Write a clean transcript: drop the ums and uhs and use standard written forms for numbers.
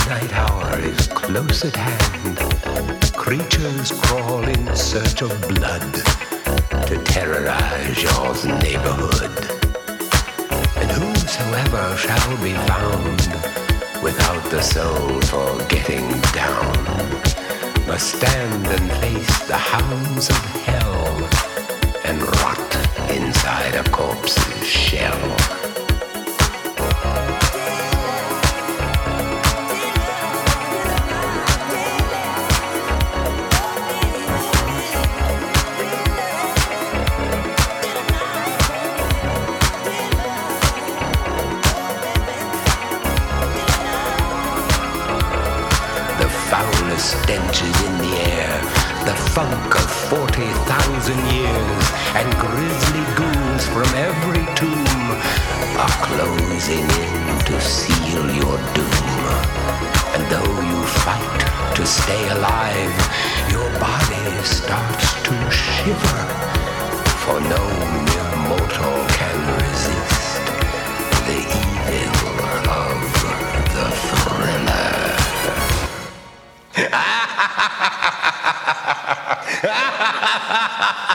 night hour is close at hand. Creatures crawl in search of blood to terrorize your neighborhood. And whosoever shall be found without the soul for getting down must stand and face the hounds of hell and rot inside a corpse's shell. Stenches in the air, the funk of 40,000 years, and grisly ghouls from every tomb are closing in to seal your doom. And though you fight to stay alive, your body starts to shiver, for no mere mortal can resist the evil of the thriller. Ha ha ha ha ha ha!